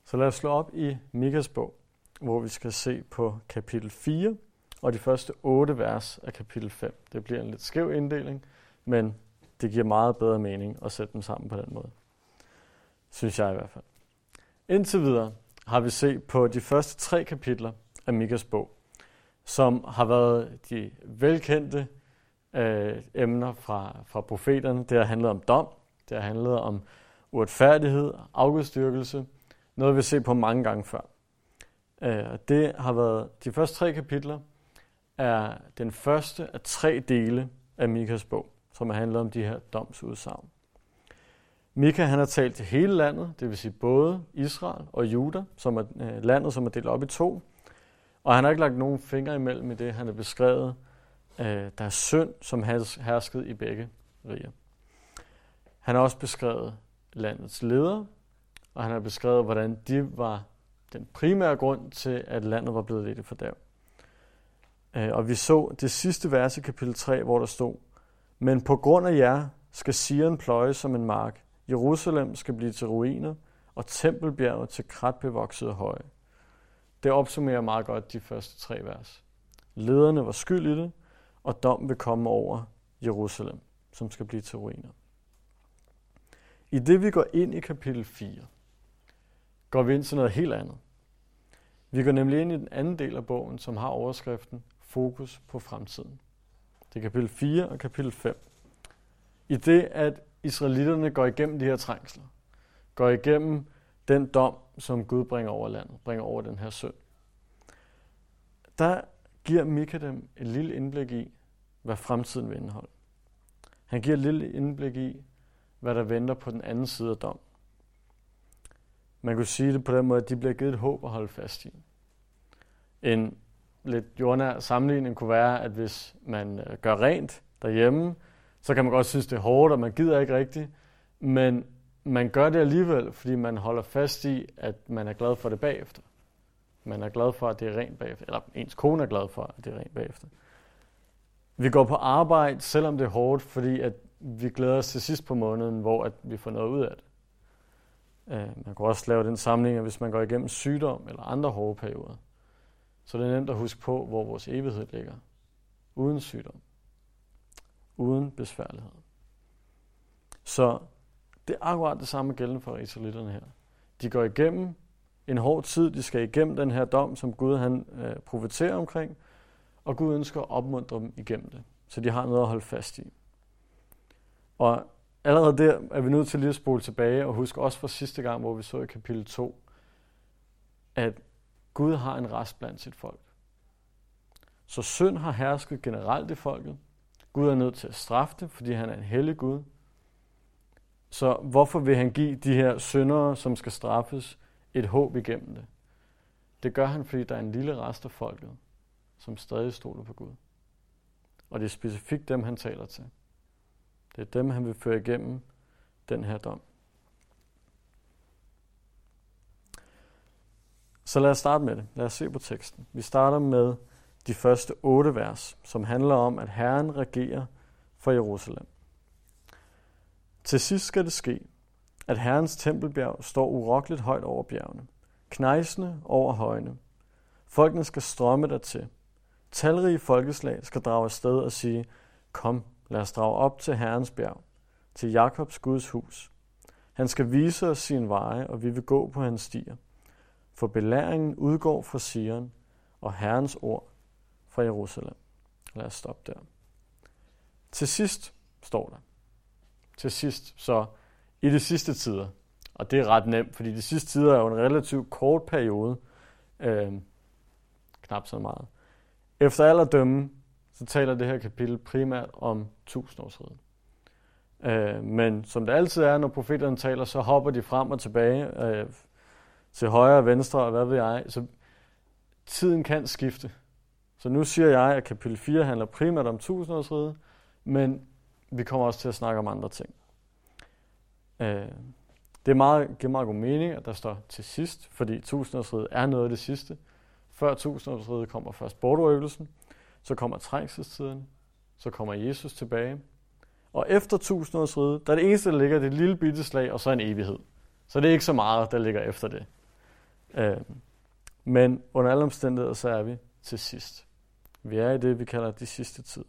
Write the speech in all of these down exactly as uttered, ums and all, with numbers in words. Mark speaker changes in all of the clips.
Speaker 1: Så lad os slå op i Mikas bog, hvor vi skal se på kapitel fire og de første otte vers af kapitel fem. Det bliver en lidt skæv inddeling, men det giver meget bedre mening at sætte dem sammen på den måde. Synes jeg i hvert fald. Indtil videre har vi set på de første tre kapitler af Mikas bog, som har været de velkendte øh, emner fra, fra profeterne. Det har handlet om dom, det har handlet om uretfærdighed, afgudstyrkelse, noget vi har set på mange gange før. Øh, det har været de første tre kapitler, er den første af tre dele af Mikas bog, som har handlet om de her domsudsagn. Mika han har talt til hele landet, det vil sige både Israel og Juda, som er øh, landet, som er delt op i to. Og han har ikke lagt nogen fingre imellem i det, han har beskrevet, øh, der er synd, som herskede i begge riger. Han har også beskrevet landets ledere, og han har beskrevet, hvordan de var den primære grund til, at landet var blevet ledt i fordærv. Øh, og vi så det sidste vers i kapitel tre, hvor der stod, men på grund af jer skal Sion pløjes som en mark, Jerusalem skal blive til ruiner, og tempelbjerget til kratbevoksede høje. Det opsummerer meget godt de første tre vers. Lederne var skyld i det, og dom vil komme over Jerusalem, som skal blive til ruiner. I det vi går ind i kapitel fire, går vi ind til noget helt andet. Vi går nemlig ind i den anden del af bogen, som har overskriften Fokus på fremtiden. Det er kapitel fire og kapitel fem. I det, at israelitterne går igennem de her trængsler, går igennem den dom, som Gud bringer over landet, bringer over den her synd. Der giver Mika dem et lille indblik i, hvad fremtiden vil indeholde. Han giver et lille indblik i, hvad der venter på den anden side af dom. Man kunne sige det på den måde, at de bliver givet et håb at holde fast i. En lidt jordnær sammenligning kunne være, at hvis man gør rent derhjemme, så kan man godt synes, det er hårdt, og man gider ikke rigtigt, men man gør det alligevel, fordi man holder fast i, at man er glad for det bagefter. Man er glad for, at det er rent bagefter, eller ens kone er glad for, at det er rent bagefter. Vi går på arbejde, selvom det er hårdt, fordi at vi glæder os til sidst på måneden, hvor at vi får noget ud af det. Man kan også lave den sammenligning, hvis man går igennem sygdom eller andre hårde perioder. Så det er nemt at huske på, hvor vores evighed ligger. Uden sygdom. Uden besværlighed. Så det er akkurat det samme gældende for israelitterne her. De går igennem en hård tid, de skal igennem den her dom, som Gud han øh, profeterer omkring, og Gud ønsker at opmuntre dem igennem det, så de har noget at holde fast i. Og allerede der er vi nødt til lige at spole tilbage, og huske også fra sidste gang, hvor vi så i kapitel to, at Gud har en rest blandt sit folk. Så synd har hersket generelt i folket. Gud er nødt til at straffe det, fordi han er en hellig Gud. Så hvorfor vil han give de her syndere, som skal straffes, et håb igennem det? Det gør han, fordi der er en lille rest af folket, som stadig stoler på Gud. Og det er specifikt dem, han taler til. Det er dem, han vil føre igennem den her dom. Så lad os starte med det. Lad os se på teksten. Vi starter med de første otte vers, som handler om, at Herren regerer for Jerusalem. Til sidst skal det ske, at Herrens tempelbjerg står urokkeligt højt over bjergene, knejsende over højene. Folkene skal strømme dertil. Talrige folkeslag skal drage afsted og sige, kom, lad os drage op til Herrens bjerg, til Jakobs Guds hus. Han skal vise os sin veje, og vi vil gå på hans stier. For belæringen udgår fra Sion, og Herrens ord fra Jerusalem. Lad os stoppe der. Til sidst står der. Til sidst, så i de sidste tider, og det er ret nemt, fordi de sidste tider er jo en relativt kort periode, øh, knap så meget. Efter alderdømme, så taler det her kapitel primært om tusindårsriget. Øh, men som det altid er, når profeterne taler, så hopper de frem og tilbage, øh, til højre og venstre, og hvad ved jeg. Så tiden kan skifte. Så nu siger jeg, at kapitel fire handler primært om tusindårsriget, men vi kommer også til at snakke om andre ting. Øh, det er meget, giver meget god mening, at der står til sidst, fordi tusindårsriget er noget af det sidste. Før tusindårsriget kommer først bortrøvelsen, så kommer trængselstiden, så kommer Jesus tilbage. Og efter tusindårsriget, der er det eneste, der ligger, det er et lille bitte slag, og så en evighed. Så det er ikke så meget, der ligger efter det. Øh, men under alle omstændigheder, så er vi til sidst. Vi er i det, vi kalder de sidste tider.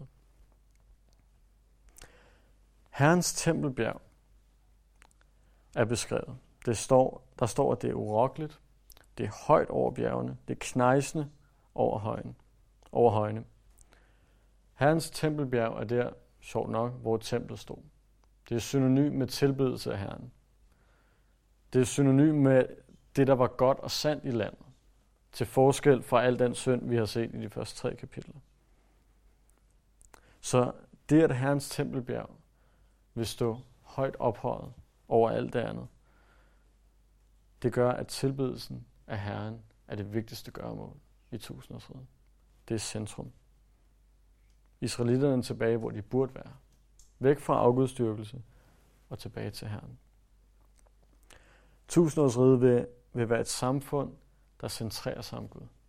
Speaker 1: Herrens tempelbjerg er beskrevet. Det står, der står, at det er urokkeligt, det er højt over bjergene, det er knejsende over højene. Over højene. Herrens tempelbjerg er der, sjovt nok, hvor templet stod. Det er synonym med tilbedelse af Herren. Det er synonym med det, der var godt og sandt i landet, til forskel fra al den synd, vi har set i de første tre kapitler. Så det, at Herrens tempelbjerg vil stå højt ophøjet over alt det andet, det gør, at tilbedelsen af Herren er det vigtigste gøremål i tusindårsriget. Det er centrum. Israelitterne tilbage, hvor de burde være. Væk fra afgudstyrkelse og tilbage til Herren. Tusindårsriget vil, vil være et samfund, der centrerer sig om Gud.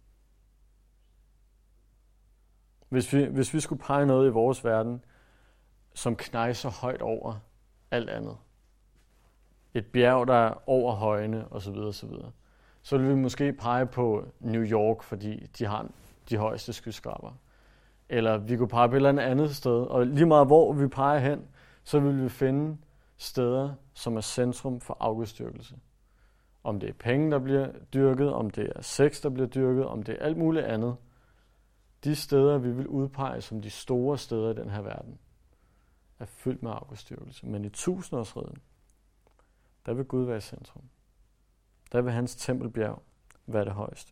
Speaker 1: Hvis vi, hvis vi skulle pege noget i vores verden, som knejser højt over alt andet, et bjerg, der er over højene osv., osv., så vil vi måske pege på New York, fordi de har de højeste skyskraber. Eller vi kunne pege på et eller andet sted, og lige meget hvor vi peger hen, så vil vi finde steder, som er centrum for afgudstyrkelse. Om det er penge, der bliver dyrket, om det er sex, der bliver dyrket, om det er alt muligt andet. De steder, vi vil udpege som de store steder i den her verden, er fyldt med afgudstyrkelse. Men i tusindårsriget, der vil Gud være i centrum. Der vil hans tempelbjerg være det højeste.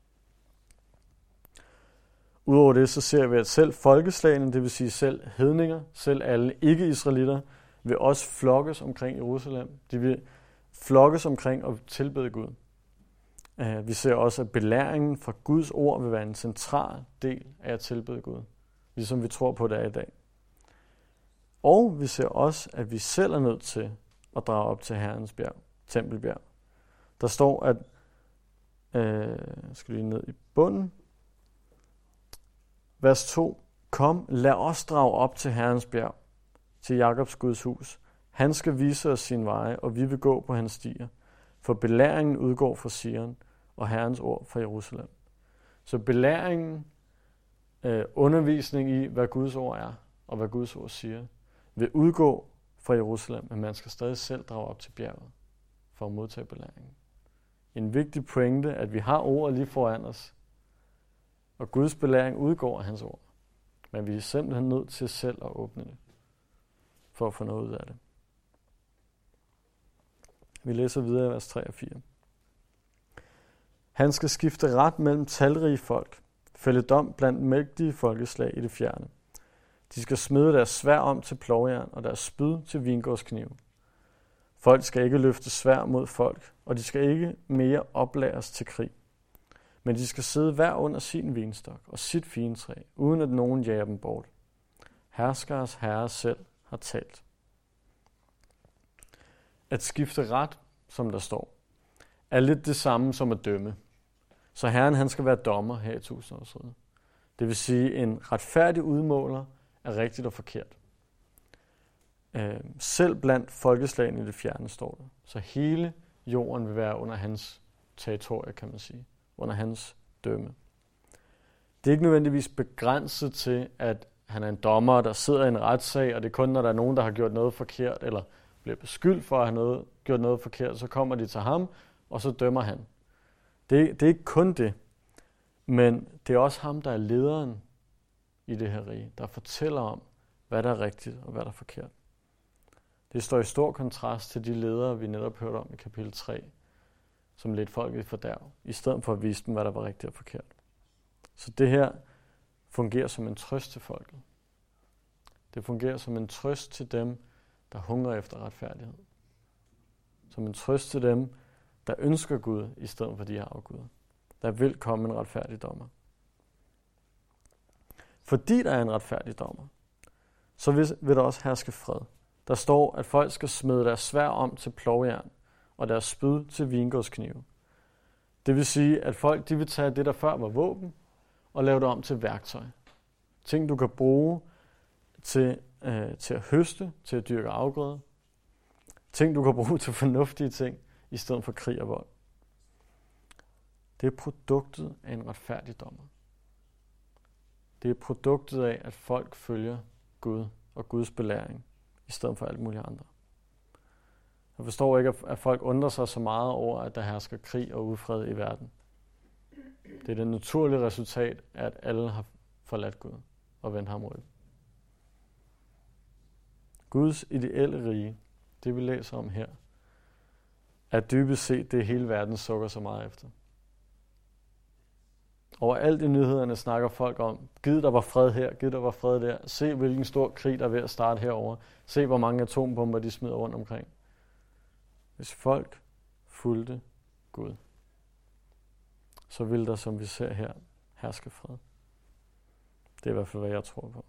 Speaker 1: Udover det, så ser vi, at selv folkeslagene, det vil sige selv hedninger, selv alle ikke-israelitter, vil også flokkes omkring Jerusalem. De vil flokkes omkring og tilbede Gud. Vi ser også, at belæringen fra Guds ord vil være en central del af at tilbede Gud, ligesom vi tror på det er i dag. Og vi ser også, at vi selv er nødt til at drage op til Herrens bjerg, tempelbjerg. Der står, at øh, skal lige ned i bunden, vers to. Kom, lad os drage op til Herrens bjerg, til Jakobs Guds hus. Han skal vise os sin veje, og vi vil gå på hans stier. For belæringen udgår fra Sion, og Herrens ord fra Jerusalem. Så belæringen, øh, undervisning i, hvad Guds ord er, og hvad Guds ord siger, vil udgå fra Jerusalem, men man skal stadig selv drage op til bjerget, for at modtage belæringen. En vigtig pointe, at vi har ordet lige foran os, og Guds belæring udgår af hans ord. Men vi er simpelthen nødt til selv at åbne det, for at få noget ud af det. Vi læser videre i vers tre og fire. Han skal skifte ret mellem talrige folk, fælde dom blandt mægtige folkeslag i det fjerne. De skal smide deres sværd om til plovjern og deres spyd til vingårdsknive. Folk skal ikke løfte sværd mod folk, og de skal ikke mere oplæres til krig. Men de skal sidde hver under sin vinstok og sit fintræ, uden at nogen jager dem bort. Herskers herre selv har talt. At skifte ret, som der står, er lidt det samme som at dømme. Så Herren han skal være dommer her i tusindårsriget. Det vil sige, en retfærdig udmåler er rigtigt og forkert. Øh, selv blandt folkeslagene i det fjerne står det. Så hele jorden vil være under hans territorie, kan man sige. Under hans dømme. Det er ikke nødvendigvis begrænset til, at han er en dommer, der sidder i en retssag, og det er kun, når der er nogen, der har gjort noget forkert, eller bliver beskyldt for at have noget, gjort noget forkert, så kommer de til ham, og så dømmer han. Det, det er ikke kun det, men det er også ham, der er lederen i det her rige, der fortæller om, hvad der er rigtigt og hvad der er forkert. Det står i stor kontrast til de ledere, vi netop hørte om i kapitel tre, som ledte folk i fordærv, i stedet for at vise dem, hvad der var rigtigt og forkert. Så det her fungerer som en trøst til folket. Det fungerer som en trøst til dem, der hungrer efter retfærdighed. Som en trøst til dem, der ønsker Gud, i stedet for de her afguder. Der vil komme en retfærdig dommer. Fordi der er en retfærdig dommer, så vil, vil der også herske fred. Der står, at folk skal smide deres sværd om til plovjern, og deres spyd til vingårdsknive. Det vil sige, at folk de vil tage det, der før var våben, og lave det om til værktøj. Ting, du kan bruge til, øh, til at høste, til at dyrke afgrøder. Ting, du kan bruge til fornuftige ting, i stedet for krig og vold. Det er produktet af en retfærdig dommer. Det er produktet af, at folk følger Gud og Guds belæring, i stedet for alt muligt andre. Jeg forstår ikke, at folk undrer sig så meget over, at der hersker krig og ufred i verden. Det er det naturlige resultat af, at alle har forladt Gud og vendt ham ryggen. Guds ideelle rige, det vi læser om her, er dybest set det, hele verden sukker så meget efter. Overalt i nyhederne snakker folk om, gid der var fred her, gid der var fred der. Se, hvilken stor krig der er ved at starte herover. Se, hvor mange atombomber de smider rundt omkring. Hvis folk fulgte Gud, så ville der, som vi ser her, herske fred. Det er i hvert fald, hvad jeg tror på.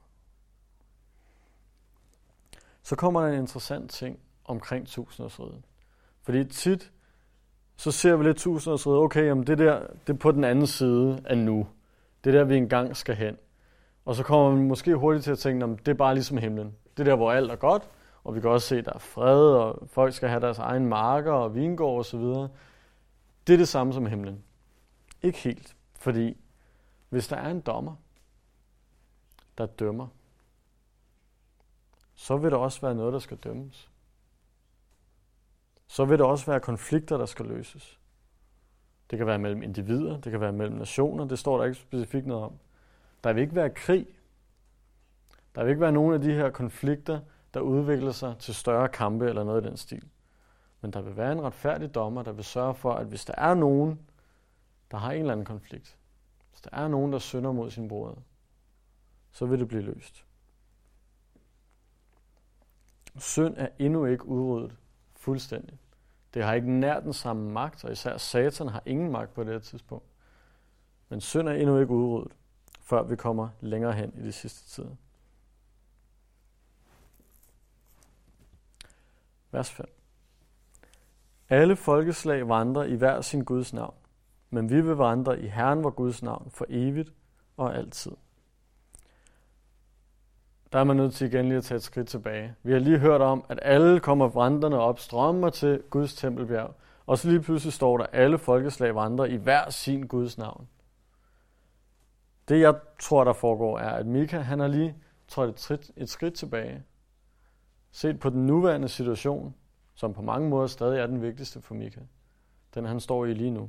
Speaker 1: Så kommer der en interessant ting omkring tusindårsriget. Fordi tit, så ser vi lidt tusindårsriget, okay, jamen det der, det er på den anden side af nu. Det er der, vi engang skal hen. Og så kommer man måske hurtigt til at tænke, jamen, det er bare ligesom himlen. Det er der, hvor alt er godt, og vi kan også se, at der er fred, og folk skal have deres egen marker og vingård og så videre. Det er det samme som himlen. Ikke helt, fordi hvis der er en dommer, der dømmer, så vil der også være noget, der skal dømmes. Så vil der også være konflikter, der skal løses. Det kan være mellem individer, det kan være mellem nationer, det står der ikke specifikt noget om. Der vil ikke være krig. Der vil ikke være nogen af de her konflikter, der udvikler sig til større kampe eller noget i den stil. Men der vil være en retfærdig dommer, der vil sørge for, at hvis der er nogen, der har en eller anden konflikt, hvis der er nogen, der synder mod sin bror, så vil det blive løst. Synd er endnu ikke udryddet fuldstændig. Det har ikke nær den samme magt, og især Satan har ingen magt på det her tidspunkt. Men synd er endnu ikke udryddet, før vi kommer længere hen i de sidste tider. Vers fem. Alle folkeslag vandrer i hver sin Guds navn, men vi vil vandre i Herren vor Guds navn for evigt og altid. Der er man nødt til igen lige at tage et skridt tilbage. Vi har lige hørt om, at alle kommer vandrende op, strømmer til Guds tempelbjerg, og så lige pludselig står der, at alle folkeslag vandrer i hver sin Guds navn. Det jeg tror, der foregår, er, at Mika han har lige trådt et skridt, et skridt tilbage, set på den nuværende situation, som på mange måder stadig er den vigtigste for Mika. Den han står i lige nu.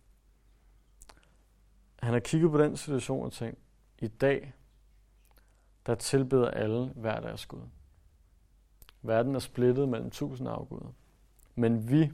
Speaker 1: Han har kigget på den situation og tænkt, i dag, der tilbeder alle hver deres Gud. Verden er splittet mellem tusind afguder. Men vi,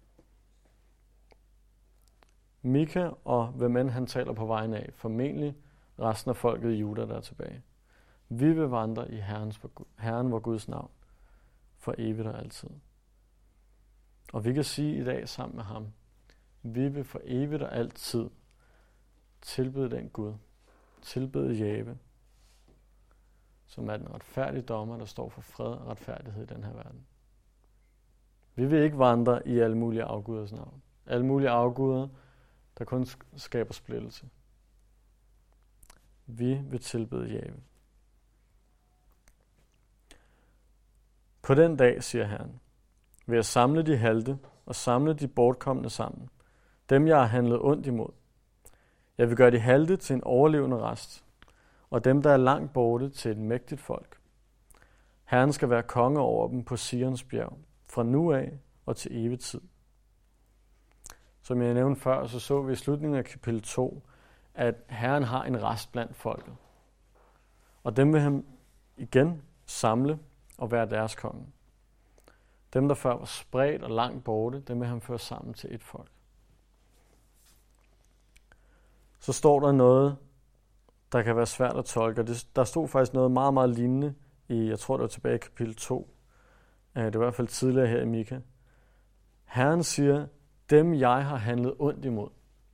Speaker 1: Mika og hvem end han taler på vejen af, formentlig resten af folket i Juda, der er tilbage. Vi vil vandre i Herrens, Herren vor Guds navn for evigt og altid. Og vi kan sige i dag sammen med ham, vi vil for evigt og altid tilbede den Gud, tilbede Jave, som er den retfærdige dommer, der står for fred og retfærdighed i den her verden. Vi vil ikke vandre i alle mulige afguders navn. Alle mulige afguder, der kun skaber splittelse. Vi vil tilbede Jave. På den dag, siger Herren, vil jeg samle de halte og samle de bortkomne sammen, dem jeg har handlet ondt imod. Jeg vil gøre de halte til en overlevende rest, og dem, der er langt borte, til et mægtigt folk. Herren skal være konge over dem på Sions bjerg, fra nu af og til evig tid. Som jeg nævnte før, så så vi i slutningen af kapitel to, at Herren har en rest blandt folket. Og dem vil han igen samle og være deres konge. Dem, der før var spredt og langt borte, dem vil han føre sammen til et folk. Så står der noget, der kan være svært at tolke. Det, der stod faktisk noget meget, meget lignende i, jeg tror det var tilbage i kapitel to. Det var i hvert fald tidligere her i Mika. Herren siger, dem jeg har handlet ondt imod.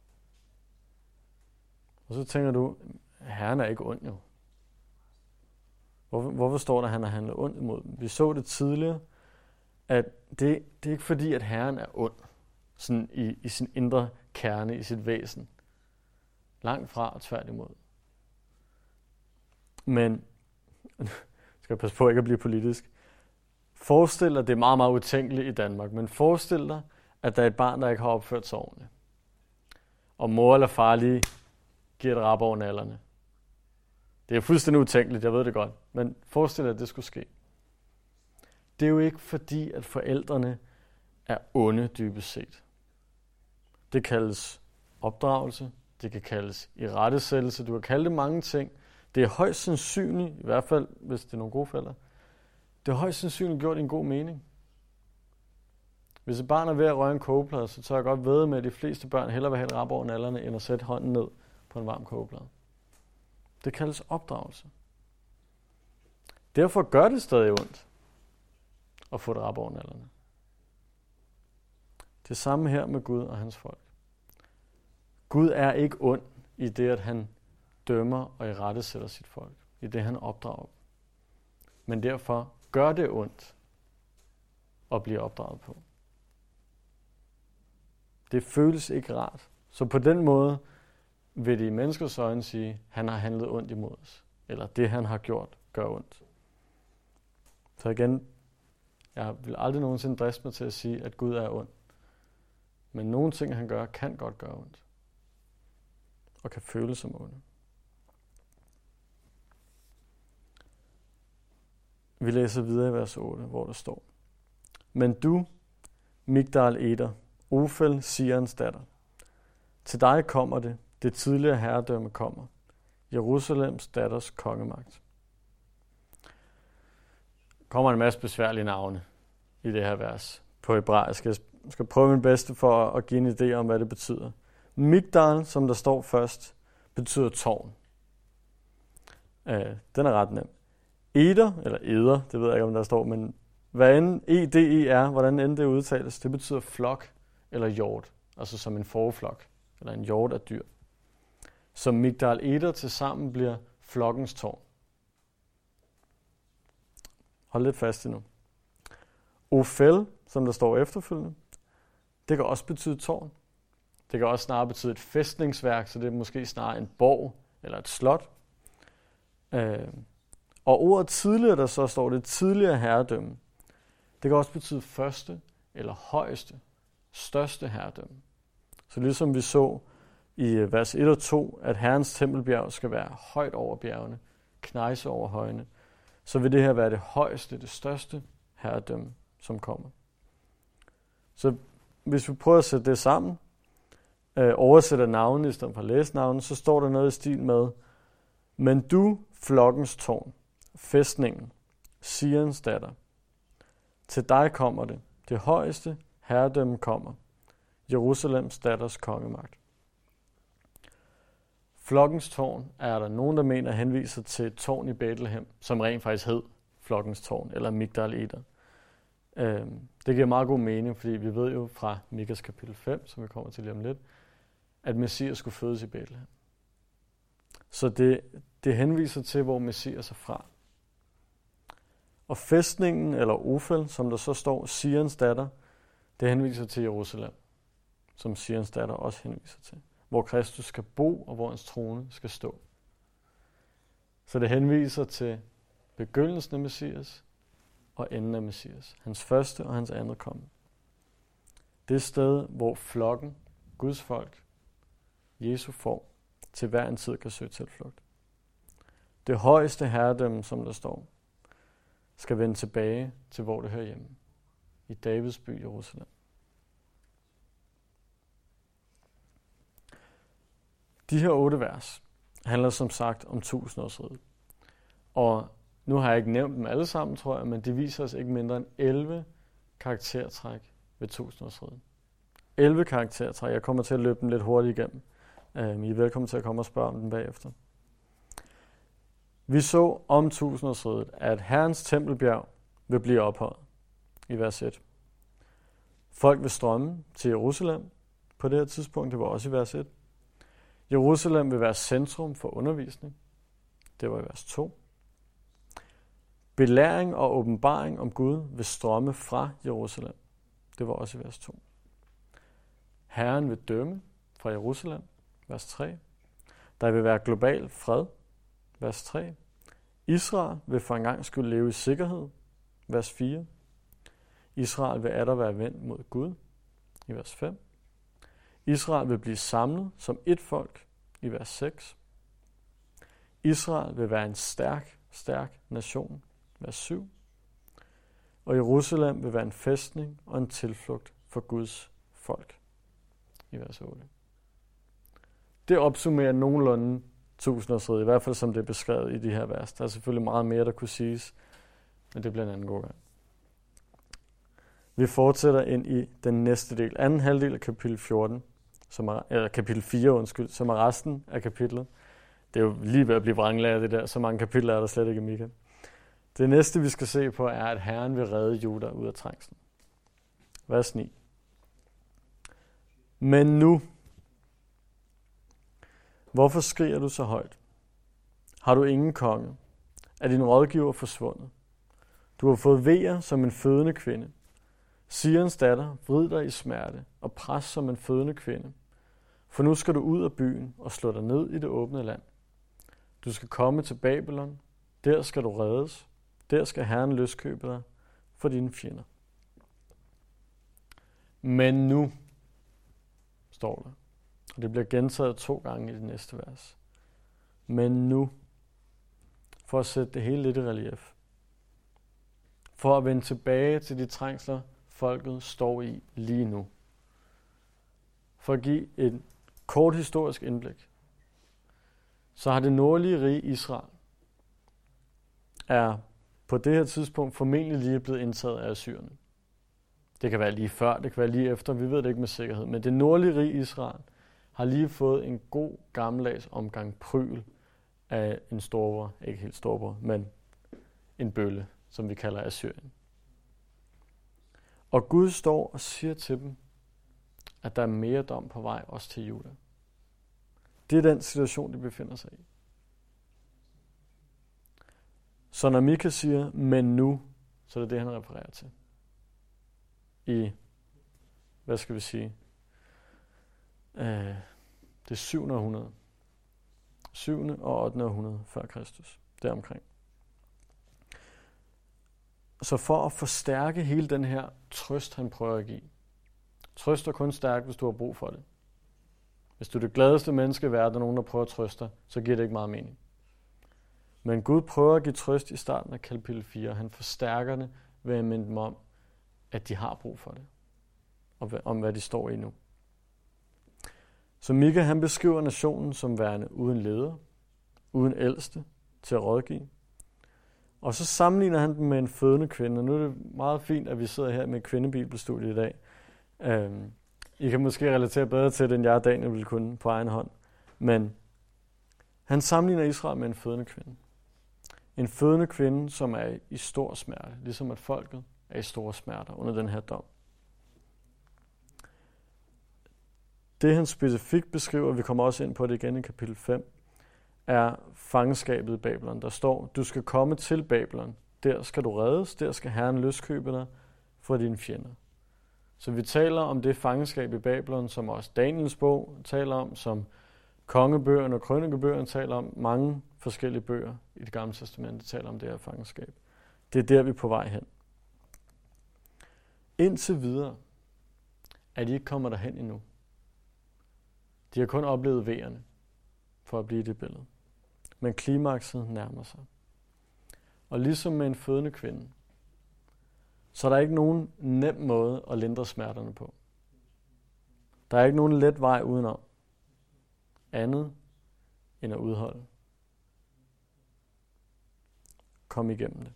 Speaker 1: Og så tænker du, Herren er ikke ond jo. Hvorfor, hvorfor står der, at han har handlet ondt imod dem? Vi så det tidligere, at det, det er ikke fordi, at Herren er ond, sådan i, i sin indre kerne, i sit væsen. Langt fra og tværtimod. Men, skal jeg passe på ikke at blive politisk, forestil dig, det er meget, meget utænkeligt i Danmark, men forestil dig, at der er et barn, der ikke har opført sig ordentligt. og mor eller far lige giver et rap over nallerne. Det er fuldstændig utænkeligt, jeg ved det godt, men forestil dig, at det skulle ske. Det er jo ikke fordi, at forældrene er onde dybest set. Det kaldes opdragelse, det kan kaldes irettesættelse, du kan kalde det mange ting. Det er højst sandsynligt, i hvert fald hvis det er nogle gode forældre, det er højst sandsynligt gjort i en god mening. Hvis et barn er ved at røre en kogeplade, så tør jeg godt vædde med, at de fleste børn hellere vil have et rap over nallerne, end at sætte hånden ned på en varm kogeplade. Det kaldes opdragelse. Derfor gør det stadig ondt at få et rap over nallerne. Det samme her med Gud og hans folk. Gud er ikke ond i det, at han dømmer og irettesætter sit folk, i det han opdrager. Men derfor gør det ondt at blive opdraget på. Det føles ikke rart. Så på den måde vil de i menneskers øjne sige, at han har handlet ondt imod os. Eller det, han har gjort, gør ondt. Så igen, jeg vil aldrig nogensinde driste mig til at sige, at Gud er ond. Men nogle ting, han gør, kan godt gøre ondt. Og kan føles som onde. Vi læser videre i vers otte, hvor der står: Men du, Migdal Eder, Ofel, Sions datter, til dig kommer det, det tidligere herredømme kommer, Jerusalems datters kongemagt. Der kommer en masse besværlige navne i det her vers på hebraisk. Jeg skal prøve min bedste for at give en idé om, hvad det betyder. Migdal, som der står først, betyder tårn. Øh, den er ret nem. Eder, eller eder, det ved jeg ikke, om der står, men hvad end E D E R, hvordan end det udtales, det betyder flok eller hjort, altså som en fåreflok, eller en hjort af dyr. Så Migdal Eder til sammen bliver flokkens tårn. Hold lidt fast endnu. Ofel, som der står efterfølgende, det kan også betyde tårn. Det kan også snarere betyde et fæstningsværk, så det er måske snarere en borg eller et slot. Øh, og ordet tidligere, der så står det tidligere herredømme, det kan også betyde første eller højeste, største herredømme. Så ligesom vi så i vers et og to, at Herrens tempelbjerg skal være højt over bjergene, knejse over højene, så vil det her være det højeste, det største herredømme, som kommer. Så hvis vi prøver at sætte det sammen, øh, oversætter navnene i stedet for at læse navnene, så står der noget i stil med: Men du, flokkens tårn, fæstningen, Sions datter, til dig kommer det, det højeste herredømme kommer, Jerusalems datters kongemagt. Flokkens tårn er der nogen, der mener henviser til et tårn i Bethlehem, som rent faktisk hed Flokkens tårn, eller Migdal Eder. Det giver meget god mening, fordi vi ved jo fra Mikas kapitel fem, som vi kommer til lige om lidt, at Messias skulle fødes i Bethlehem. Så det, det henviser til, hvor Messias er fra. Og fæstningen, eller Ofel, som der så står, Sions datter, det henviser til Jerusalem, som Sions datter også henviser til, hvor Kristus skal bo, og hvor hans trone skal stå. Så det henviser til begyndelsen af Messias og enden af Messias, hans første og hans andet komme. Det sted, hvor flokken, Guds folk, Jesu form, til hver en tid kan søge tilflugt. Det højeste herredømme, som der står, skal vende tilbage til, hvor det hører hjemme, i Davids by Jerusalem. De her otte vers handler som sagt om tusindårsriget. Og nu har jeg ikke nævnt dem alle sammen, tror jeg, men de viser os ikke mindre end elleve karaktertræk ved tusindårsriget. elleve karaktertræk. Jeg kommer til at løbe dem lidt hurtigt igennem. I er velkommen til at komme og spørge om dem bagefter. Vi så om tusindårsriget, at Herrens tempelbjerg vil blive ophøjet i vers et. Folk vil strømme til Jerusalem på det her tidspunkt, det var også i vers et. Jerusalem vil være centrum for undervisning. Det var i vers to. Belæring og åbenbaring om Gud vil strømme fra Jerusalem. Det var også i vers to. Herren vil dømme fra Jerusalem. Vers tre. Der vil være global fred. Vers tre. Israel vil for en gang skyld leve i sikkerhed. Vers fire. Israel vil atter være vendt mod Gud. I vers fem. Israel vil blive samlet som et folk i vers seks. Israel vil være en stærk, stærk nation, vers syv. Og Jerusalem vil være en fæstning og en tilflugt for Guds folk, i vers otte. Det opsummerer nogenlunde tusindårsriget, i hvert fald som det er beskrevet i de her vers. Der er selvfølgelig meget mere, der kunne siges, men det bliver en anden god gang. Vi fortsætter ind i den næste del, anden halvdel af kapitel fjorten, som er, eller kapitel fire, undskyld, som er resten af kapitlet. Det er jo lige ved at blive vranglæret det der, så mange kapitler er der slet ikke i Mika. Det næste, vi skal se på, er, at Herren vil redde Juda ud af trængslen. Vers ni. Men nu, hvorfor skriger du så højt? Har du ingen konge? Er din rådgiver forsvundet? Du har fået vejer som en fødende kvinde. Sions datter, vrid dig i smerte og pres som en fødende kvinde. For nu skal du ud af byen og slå dig ned i det åbne land. Du skal komme til Babylon. Der skal du reddes. Der skal Herren løskøbe dig for dine fjender. Men nu, står der. Og det bliver gentaget to gange i det næste vers. Men nu, for at sætte det hele lidt i relief. For at vende tilbage til de trængsler, folket står i lige nu. For at give et kort historisk indblik, så har det nordlige rige Israel er på det her tidspunkt formentlig lige blevet indtaget af assyrerne. Det kan være lige før, det kan være lige efter, vi ved det ikke med sikkerhed. Men det nordlige rige Israel har lige fået en god gammeldags omgang pryl af en storbror, ikke helt storbror, men en bølle, som vi kalder Assyrien. Og Gud står og siger til dem, at der er mere dom på vej også til Juda. Det er den situation, de befinder sig i. Så når Mika siger, men nu, så er det det, han refererer til. I, hvad skal vi sige, øh, det syvende århundrede. syvende og ottende århundrede før Kristus, deromkring. Så for at forstærke hele den her trøst, han prøver at give. Trøst er kun stærk, hvis du har brug for det. Hvis du er det gladeste menneske i verden, og nogen, der prøver at trøste dig, så giver det ikke meget mening. Men Gud prøver at give trøst i starten af kapitel fire, og han forstærker det ved at minde dem om, at de har brug for det, og om hvad de står i nu. Så Mika, han beskriver nationen som værende uden leder, uden ældste til at rådgive. Og så sammenligner han den med en fødende kvinde, og nu er det meget fint, at vi sidder her med et kvindebibelstudie i dag. Øhm, I kan måske relatere bedre til det, end jeg og Daniel ville kunne på egen hånd. Men han sammenligner Israel med en fødende kvinde. En fødende kvinde, som er i stor smerte, ligesom at folket er i store smerter under den her dom. Det han specifikt beskriver, vi kommer også ind på det igen i kapitel fem, er fangenskabet i Babylon. Der står, du skal komme til Babylon. Der skal du reddes, der skal Herren løskøbe dig for dine fjender. Så vi taler om det fangenskab i Babylon, som også Daniels bog taler om, som kongebøgerne og krønikebøgerne taler om. Mange forskellige bøger i det gamle testamente taler om det her fangenskab. Det er der, vi er på vej hen. Indtil videre er de ikke kommet derhen endnu. De har kun oplevet vejerne for at blive i det billede. Men klimakset nærmer sig. Og ligesom med en fødende kvinde, så er der ikke nogen nem måde at lindre smerterne på. Der er ikke nogen let vej udenom. Andet end at udholde. Kom igennem det.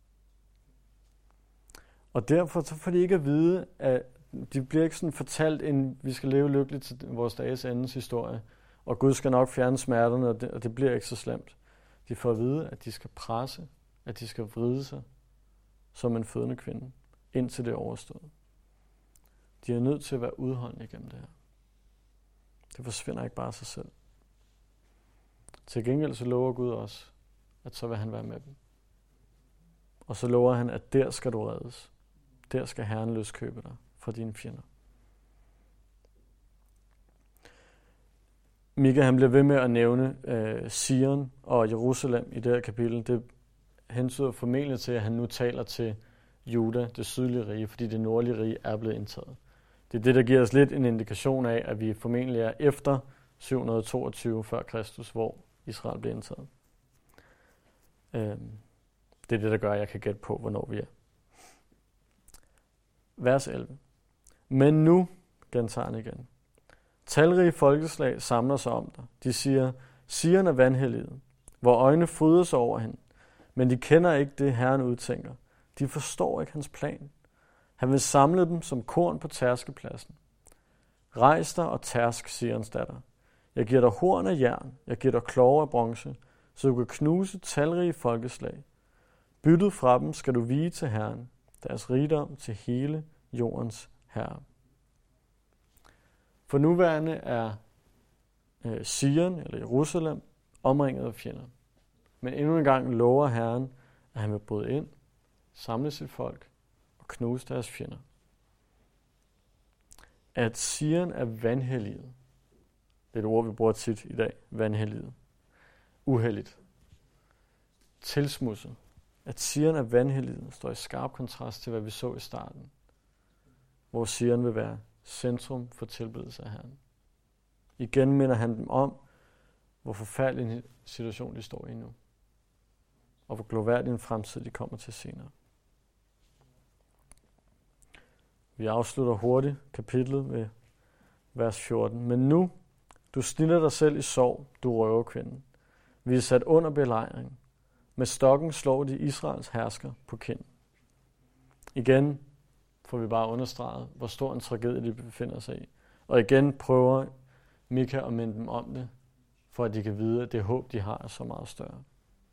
Speaker 1: Og derfor så får de ikke at vide, at de bliver ikke sådan fortalt, at vi skal leve lykkeligt til vores dages endes historie, og Gud skal nok fjerne smerterne, og det, og det bliver ikke så slemt. De får at vide, at de skal presse, at de skal vride sig som en fødende kvinde, indtil det er overstået. De er nødt til at være udholdende igennem det her. Det forsvinder ikke bare af sig selv. Til gengæld så lover Gud også, at så vil han være med dem. Og så lover han, at der skal du reddes. Der skal Herren løskøbe dig fra dine fjender. Mika, han bliver ved med at nævne øh, Sion og Jerusalem i det her kapitel. Det hensyder formentlig til, at han nu taler til Juda, det sydlige rige, fordi det nordlige rige er blevet indtaget. Det er det, der giver os lidt en indikation af, at vi formentlig er efter syv hundrede toogtyve før Kristus, hvor Israel blev indtaget. Øhm, det er det, der gør, at jeg kan gætte på, hvornår vi er. Vers elleve. Men nu, gentager han igen. Talrige folkeslag samler sig om dig. De siger, Sion er vanhelliget, hvor øjne fryder sig over hende. Men de kender ikke det, Herren udtænker. De forstår ikke hans plan. Han vil samle dem som korn på tærskepladsen. Rejs dig og tærsk, Sions datter. Jeg giver dig horn af jern, jeg giver dig kloge af bronze, så du kan knuse talrige folkeslag. Byttet fra dem skal du vige til Herren, deres rigdom til hele jordens herre. For nuværende er øh, Sion, eller Jerusalem, omringet af fjender. Men endnu en gang lover Herren, at han vil bryde ind, samle sit folk og knuse deres fjender. At Sion er vanhelliget. Det er et ord, vi bruger tit i dag. Vanhelliget. Uheldigt. Tilsmudset. At Sion er vanhelliget står i skarp kontrast til, hvad vi så i starten. Hvor Sion vil være centrum for tilbedelse af Herren. Igen minder han dem om, hvor forfærdelig en situation de står i nu. Og hvor gloværdig en fremtid de kommer til senere. Vi afslutter hurtigt kapitlet ved vers fjorten. Men nu, du stiller dig selv i sorg, du røverkvinde. Vi er sat under belejring. Med stokken slår de Israels hersker på kind. Igen får vi bare understreget, hvor stor en tragedie de befinder sig i. Og igen prøver Mika at minde dem om det, for at de kan vide, at det håb, de har, er så meget større.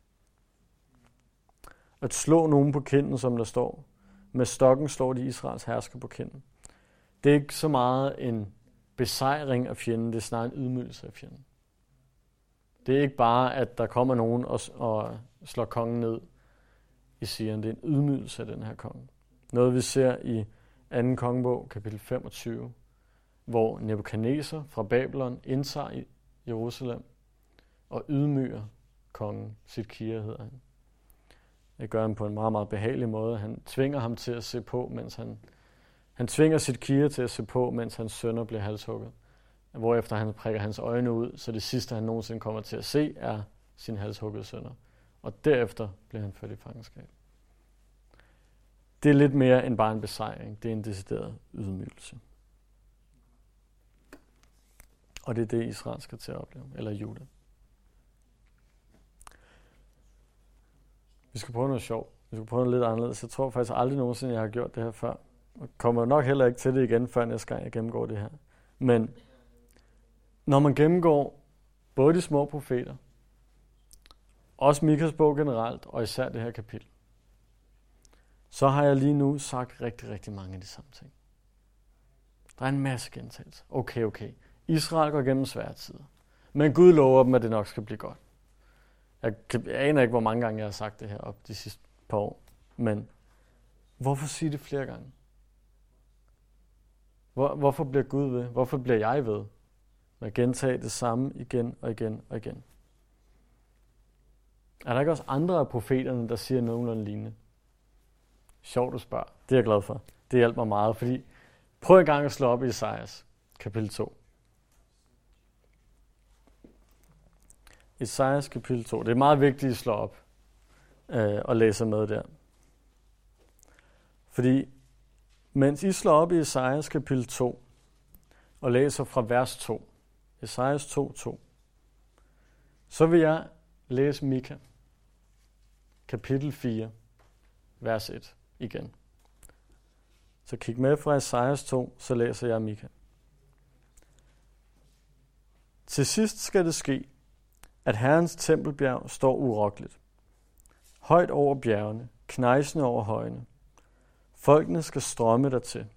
Speaker 1: At slå nogen på kinden, som der står. Med stokken slår de Israels hersker på kinden. Det er ikke så meget en besejring af fjenden, det er snarere en ydmygelse af fjenden. Det er ikke bare, at der kommer nogen og, og slår kongen ned i Sion. Det er en ydmygelse af den her konge. Noget vi ser i anden kongebog, kapitel femogtyve, hvor Nebukadneser fra Babylon indtager i Jerusalem og ydmyger kongen. Sidkia hedder han. Det gør han på en meget, meget behagelig måde. Han tvinger ham til at se på, mens han... Han tvinger Sidkia til at se på, mens hans sønner bliver halshugget. Hvorefter han prikker hans øjne ud, så det sidste, han nogensinde kommer til at se, er sine halshuggede sønner. Og derefter bliver han ført i fangenskab. Det er lidt mere end bare en besejring. Det er en decideret ydmygelse. Og det er det, Israel skal til at opleve, eller Juda. Vi skal prøve noget sjovt. Vi skal prøve noget lidt anderledes. Jeg tror faktisk aldrig nogensinde, jeg har gjort det her før. Jeg kommer nok heller ikke til det igen, før næste gang jeg gennemgår det her. Men når man gennemgår både de små profeter, også Mikas bog generelt, og især det her kapitel, så har jeg lige nu sagt rigtig, rigtig mange af de samme ting. Der er en masse gentagelser. Okay, okay. Israel går gennem svære tider. Men Gud lover dem, at det nok skal blive godt. Jeg, jeg aner ikke, hvor mange gange jeg har sagt det her op de sidste par år. Men hvorfor sige det flere gange? Hvor, hvorfor bliver Gud ved? Hvorfor bliver jeg ved? Med at gentage det samme igen og igen og igen. Er der ikke også andre af profeterne, der siger nogenlunde lignende? Sjovt at spørge. Det er jeg glad for. Det hjælper mig meget, fordi prøv en gang at slå op i Esajas, kapitel to. Esajas kapitel to. Det er meget vigtigt at slå op øh, og læse med der. Fordi mens I slår op i Esajas kapitel to og læser fra vers to, Esajas to, to, så vil jeg læse Mika, kapitel fire, vers et igen. Så kig med fra Esajas to, så læser jeg Mika. Til sidst skal det ske, at Herrens tempelbjerg står urokkeligt. Højt over bjergene, knejsende over højene. Folkene skal strømme dertil.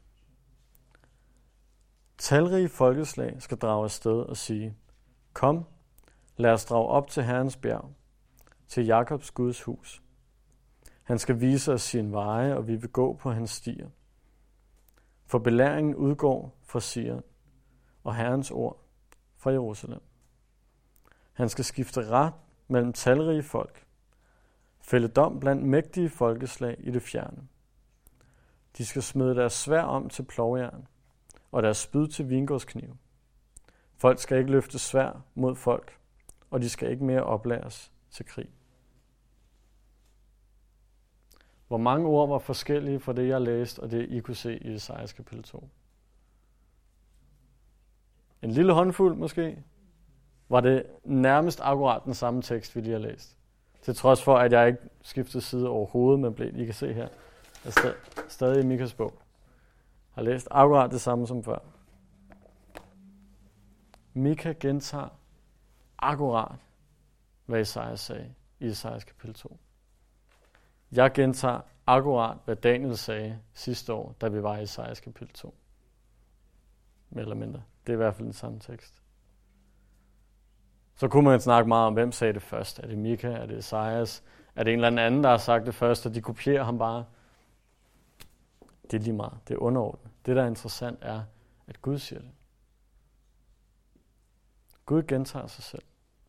Speaker 1: Talrige folkeslag skal drage afsted og sige, kom, lad os drage op til Herrens bjerg, til Jakobs Guds hus. Han skal vise os sin veje, og vi vil gå på hans stier. For belæringen udgår fra Sion, og Herrens ord fra Jerusalem. Han skal skifte ret mellem talrige folk, fælde dom blandt mægtige folkeslag i det fjerne. De skal smide deres sværd om til plovjern, og deres spyd til vingårdsknive. Folk skal ikke løfte sværd mod folk, og de skal ikke mere oplæres til krig. Hvor mange ord var forskellige fra det, jeg læste, og det, I kunne se i Esajas kapitel to? En lille håndfuld måske? Var det nærmest akkurat den samme tekst, vi lige har læst? Til trods for, at jeg ikke skiftede side overhovedet, men blev, I kan se her, jeg er stadig, stadig i Mikas bog. Har læst akkurat det samme som før. Mika gentager akkurat, hvad Esaja sagde i Esajas kapitel to. Jeg gentager akkurat, hvad Daniel sagde sidste år, da vi var i Esajas kapitel to. Mere eller mindre. Det er i hvert fald den samme tekst. Så kunne man snakke meget om, hvem sagde det først. Er det Mika? Er det Esajas? Er det en eller anden, der har sagt det først, og de kopierer ham bare? Det er lige meget. Det er underordnet. Det, der er interessant, er, at Gud siger det. Gud gentager sig selv.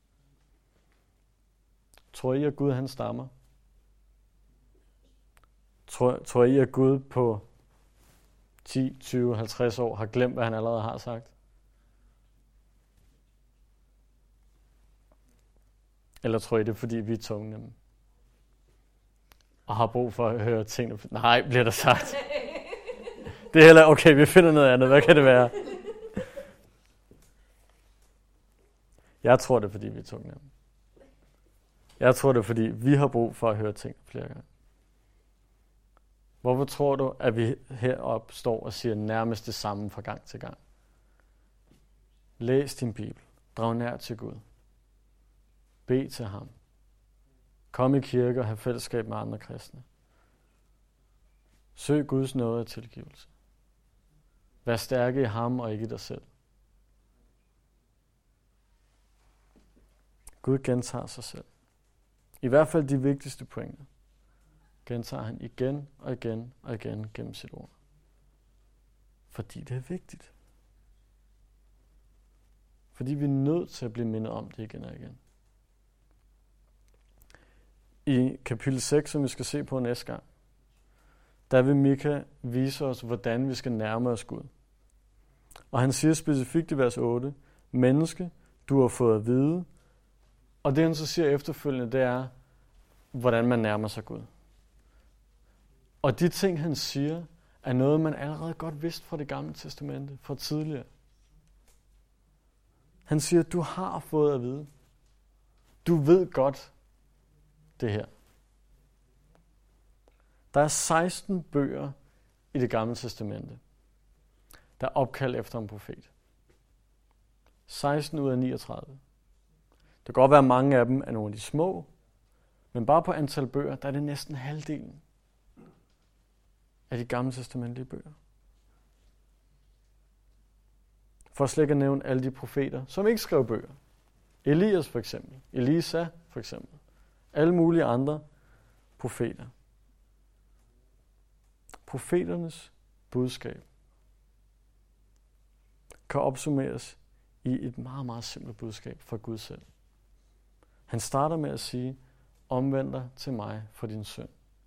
Speaker 1: Tror I, at Gud han stammer? Tror, tror I, at Gud på ti, tyve, halvtreds år har glemt, hvad han allerede har sagt? Eller tror I det, fordi vi er tungnemme? Og har brug for at høre tingene? Nej, bliver der sagt. Det er heller, okay, vi finder noget andet. Hvad kan det være? Jeg tror det, fordi vi er tungnemme. Jeg tror det, fordi vi har brug for at høre ting flere gange. Hvorfor tror du, at vi heroppe står og siger nærmest det samme fra gang til gang? Læs din Bibel. Drag nær til Gud. Bed til ham. Kom i kirke og have fællesskab med andre kristne. Søg Guds nåde og tilgivelse. Vær stærke i ham og ikke i dig selv. Gud gentager sig selv. I hvert fald de vigtigste pointer gentager han igen og igen og igen gennem sit ord. Fordi det er vigtigt. Fordi vi er nødt til at blive mindet om det igen og igen. I kapitel seks, som vi skal se på næste gang, der vil Mika vise os, hvordan vi skal nærme os Gud. Og han siger specifikt i vers otte, menneske, du har fået at vide. Og det han så siger efterfølgende, det er, hvordan man nærmer sig Gud. Og de ting, han siger, er noget, man allerede godt vidste fra det gamle testamente, fra tidligere. Han siger, du har fået at vide. Du ved godt det her. Der er seksten bøger i det gamle testamente, der er opkaldt efter en profet. seksten ud af niogtredive. Det kan godt være, at mange af dem er nogle af de små, men bare på antal bøger, der er det næsten halvdelen af de gamle testamentlige bøger. For slet ikke at nævne alle de profeter, som ikke skrev bøger. Elias for eksempel, Elisa for eksempel, alle mulige andre profeter. Profeternes budskab kan opsummeres i et meget, meget simpelt budskab fra Gud selv. Han starter med at sige, omvend dig til mig for din synd.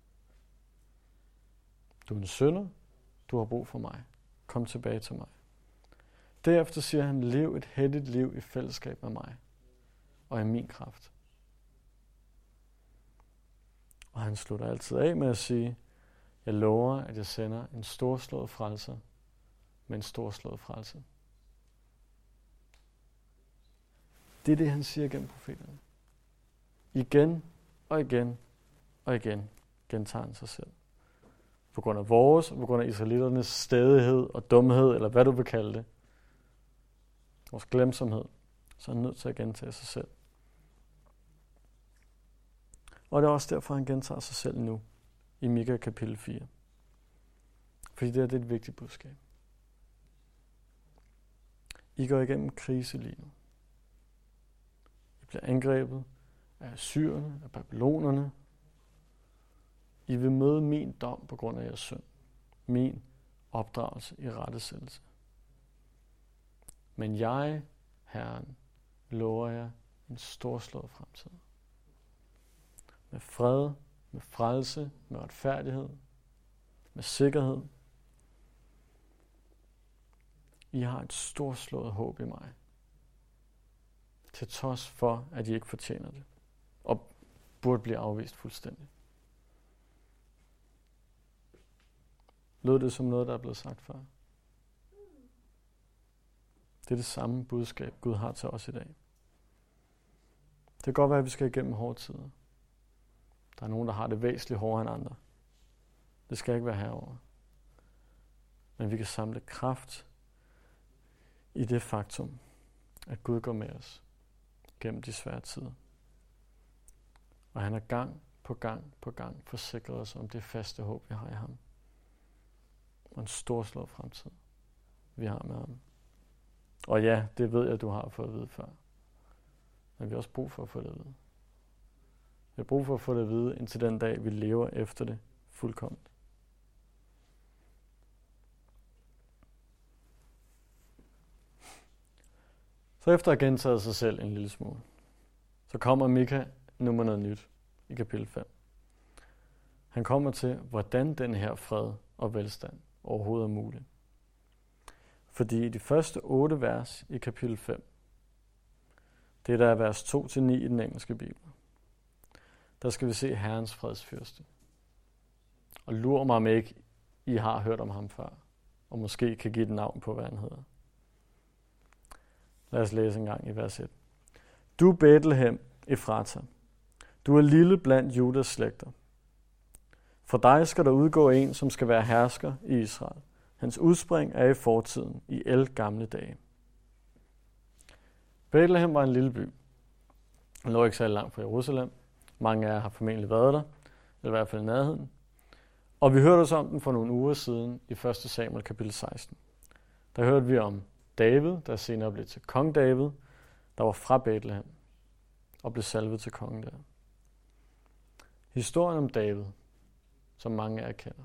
Speaker 1: Du er en synder, du har brug for mig. Kom tilbage til mig. Derefter siger han, lev et helligt liv i fællesskab med mig og i min kraft. Og han slutter altid af med at sige, jeg lover, at jeg sender en storslået frelser med en storslået frelse. Det er det, han siger gennem profeterne. Igen og igen og igen gentager han sig selv. På grund af vores, og på grund af israeliternes stædighed og dumhed, eller hvad du vil kalde det. Vores glemsomhed. Så er han nødt til at gentage sig selv. Og det er også derfor, han gentager sig selv nu, i Mika kapitel fire. Fordi det, her, det er et vigtigt budskab. I går igennem krise lige nu. I bliver angrebet af assyrerne, af babylonerne. I vil møde min dom på grund af jeres synd. Min opdragelse i rettesættelse. Men jeg, Herren, lover jer en storslået fremtid. Med fred, med frelse, med retfærdighed, med sikkerhed. I har et storslået håb i mig. Til trods for, at I ikke fortjener det. Og burde blive afvist fuldstændig. Lød det som noget, der er blevet sagt før? Det er det samme budskab, Gud har til os i dag. Det kan godt være, at vi skal igennem hårde tider. Der er nogen, der har det væsentligt hårdere end andre. Det skal ikke være herover. Men vi kan samle kraft i det faktum, at Gud går med os gennem de svære tider. Og han har gang på gang på gang forsikret os om det faste håb, vi har i ham. Og en storslået fremtid, vi har med ham. Og ja, det ved jeg, du har fået at vide før. Men vi har også brug for at få det at vide. Vi har brug for at få det at vide, indtil den dag, vi lever efter det fuldkomment. Så efter at have gentaget sig selv en lille smule, så kommer Mika nu med noget nyt i kapitel fem. Han kommer til, hvordan den her fred og velstand overhovedet er mulig. Fordi i de første otte vers i kapitel fem, det der er vers to til ni i den engelske bibel, der skal vi se Herrens fredsfyrste. Og lur mig om ikke, I har hørt om ham før, og måske kan give et navn på, hvad han hedder. Lad os læse en gang i vers et. Du Bethlehem, Efrata, du er lille blandt Judas slægter. For dig skal der udgå en, som skal være hersker i Israel. Hans udspring er i fortiden, i ældgamle dage. Bethlehem var en lille by. Den lå ikke så langt fra Jerusalem. Mange af jer har formentlig været der, eller i hvert fald i nærheden. Og vi hørte også om den for nogle uger siden i første Samuel kapitel seksten. Der hørte vi om David, der senere blev til kong David, der var fra Bethlehem og blev salvet til kongen der. Historien om David, som mange af jer kender,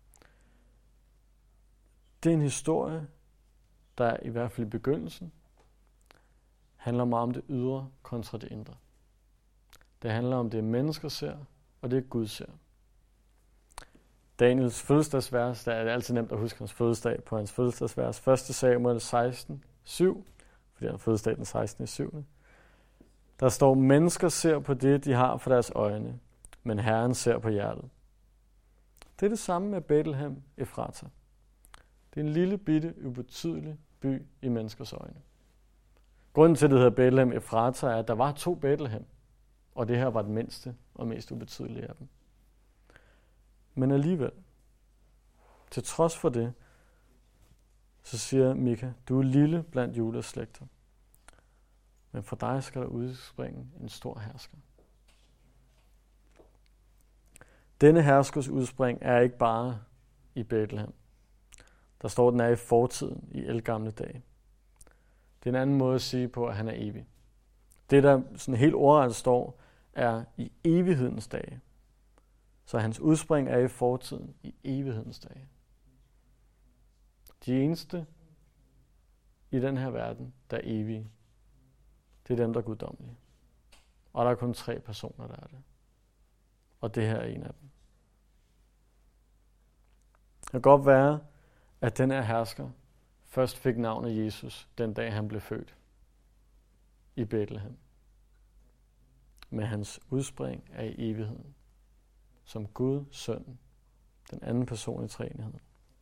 Speaker 1: det er en historie, der i hvert fald i begyndelsen handler meget om det ydre kontra det indre. Det handler om det, mennesker ser, og det Gud ser. Daniels fødselsdagsvers, der er det altid nemt at huske hans fødselsdag på hans fødselsdagsvers. første Samuel seksten syv, fordi han har fødselsdag den sekstende syvende Der står, mennesker ser på det, de har for deres øjne, men Herren ser på hjertet. Det er det samme med Bethlehem Efrata. Det er en lille bitte, ubetydelig by i menneskers øjne. Grunden til, at det hedder Bethlehem Efrata, er, at der var to Bethlehem, og det her var den mindste og mest ubetydelige af dem. Men alligevel, til trods for det, så siger Mika, du er lille blandt Judas slægter, men for dig skal der udspringe en stor hersker. Denne herskers udspring er ikke bare i Bethlehem. Der står, den er i fortiden, i ældgamle dage. Det er en anden måde at sige på, at han er evig. Det, der sådan helt ordret står, er i evighedens dage. Så hans udspring er i fortiden, i evighedens dage. De eneste i den her verden, der er evige, det er dem, der er guddommelige. Og der er kun tre personer, der er det. Og det her er en af dem. Det kan godt være, at den her hersker først fik navnet Jesus, den dag han blev født i Bethlehem. Men hans udspring er i evigheden, som Gud, Sønnen, den anden person i treenigheden.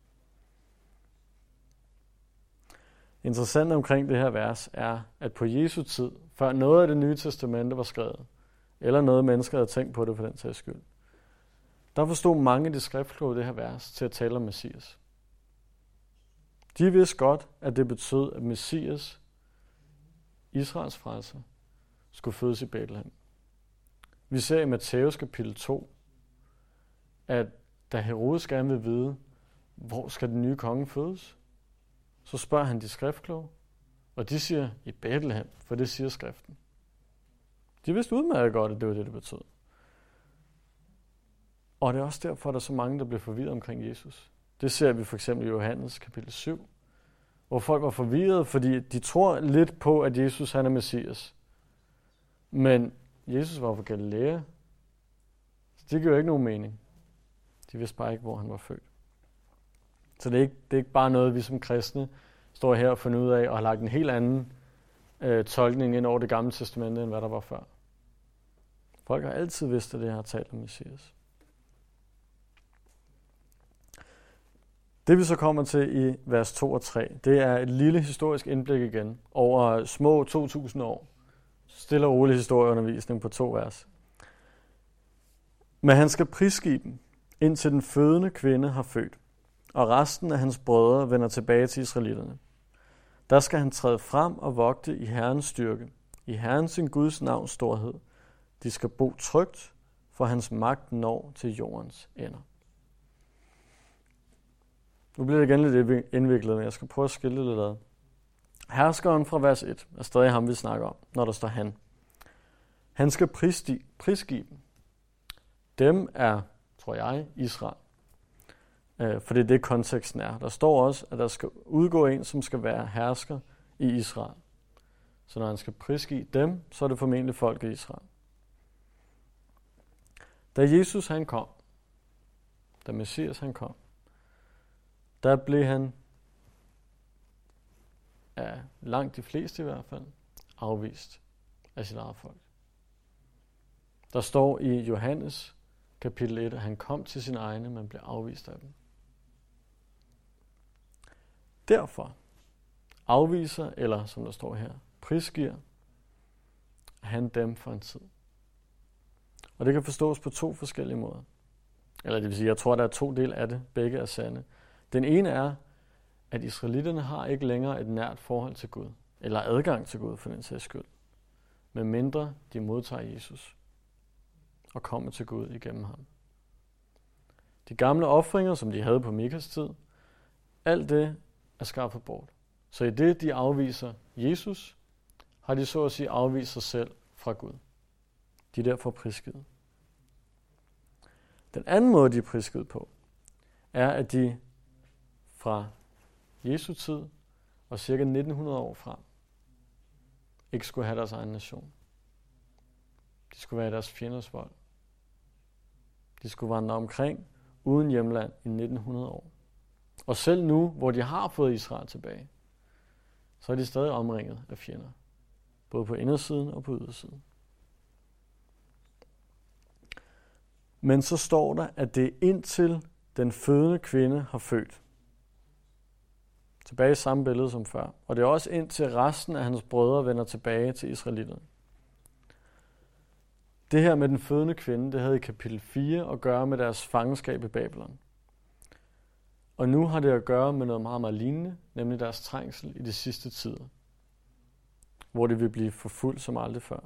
Speaker 1: Interessant omkring det her vers er, at på Jesu tid, før noget af det nye testamente var skrevet, eller noget mennesker havde tænkt på det for den sags skyld, der forstod mange af de skriftkloge det her vers til at tale om Messias. De vidste godt, at det betød, at Messias, Israels frelser, skulle fødes i Bethlehem. Vi ser i Matthæus kapitel to, at da Herodes gerne vil vide, hvor skal den nye konge fødes, så spørger han de skriftkloge, og de siger i Bethlehem, for det siger skriften. De vidste udmærket godt, at det var det, det betød. Og det er også derfor, at der er så mange, der bliver forvirret omkring Jesus. Det ser vi for eksempel i Johannes kapitel syv, hvor folk var forvirret, fordi de tror lidt på, at Jesus han er Messias. Men Jesus var fra Galilea, så det giver jo ikke nogen mening. De vidste bare ikke, hvor han var født. Så det er ikke, det er ikke bare noget, vi som kristne står her og fundet ud af og har lagt en helt anden øh, tolkning ind over det gamle testamente, end hvad der var før. Folk har altid vidst, at det her har talt om Messias. Det vi så kommer til i vers to og tre, det er et lille historisk indblik igen over små to tusind år. Stille og rolig historieundervisning på to vers. Men han skal prisgive dem, indtil den fødende kvinde har født, og resten af hans brødre vender tilbage til israelitterne. Der skal han træde frem og vogte i Herrens styrke, i Herrens sin Guds navns storhed. De skal bo trygt, for hans magt når til jordens ender. Nu bliver det igen lidt indviklet, men jeg skal prøve at skille det lidt ad. Herskeren fra vers et er stadig ham, vi snakker om, når der står han. Han skal prisgi- prisgive dem. Dem er, tror jeg, Israel. Øh, for det er det, konteksten er. Der står også, at der skal udgå en, som skal være hersker i Israel. Så når han skal prisgive dem, så er det formentlig folk i Israel. Da Jesus han kom, da Messias han kom, der blev han, ja, langt de fleste i hvert fald, afvist af sit eget folk. Der står i Johannes kapitel et, at han kom til sine egne, men blev afvist af dem. Derfor afviser, eller som der står her, prisgiver han dem for en tid. Og det kan forstås på to forskellige måder. Eller det vil sige, jeg tror, der er to dele af det. Begge er sande. Den ene er, at israelitterne har ikke længere et nært forhold til Gud, eller adgang til Gud for den sags skyld, men mindre de modtager Jesus og kommer til Gud igennem ham. De gamle ofringer, som de havde på Mikas tid, alt det er skaffet bort. Så i det, de afviser Jesus, har de så at sige afvist sig selv fra Gud. De er derfor prisgivet. Den anden måde, de er prisgivet på, er, at de fra Jesu tid og cirka nitten hundrede år frem ikke skulle have deres egen nation. De skulle være i deres fjenders vold. De skulle vandre omkring uden hjemland i nitten hundrede år. Og selv nu, hvor de har fået Israel tilbage, så er de stadig omringet af fjender. Både på indersiden og på ydersiden. Men så står der, at det er indtil den fødende kvinde har født. Tilbage i samme billede som før. Og det er også indtil resten af hans brødre vender tilbage til israelitterne. Det her med den fødende kvinde, det havde i kapitel fire at gøre med deres fangenskab i Babylon. Og nu har det at gøre med noget meget, meget lignende, nemlig deres trængsel i de sidste tider, hvor det vil blive forfulgt som aldrig før.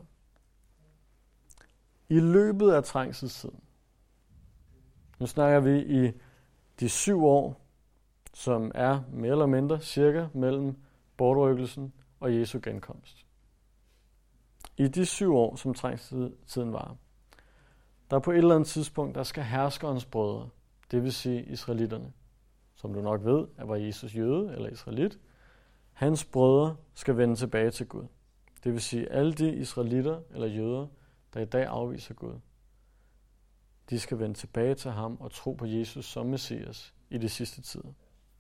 Speaker 1: I løbet af trængselstiden, nu snakker vi i de syv år, som er mere eller mindre cirka mellem bortrykkelsen og Jesu genkomst. I de syv år, som trængselstiden var, der på et eller andet tidspunkt, der skal herskerens brødre, det vil sige israelitterne, som du nok ved, at var Jesus jøde eller israelit, hans brødre skal vende tilbage til Gud. Det vil sige, alle de israelitter eller jøder, der i dag afviser Gud, de skal vende tilbage til ham og tro på Jesus som Messias i de sidste tider.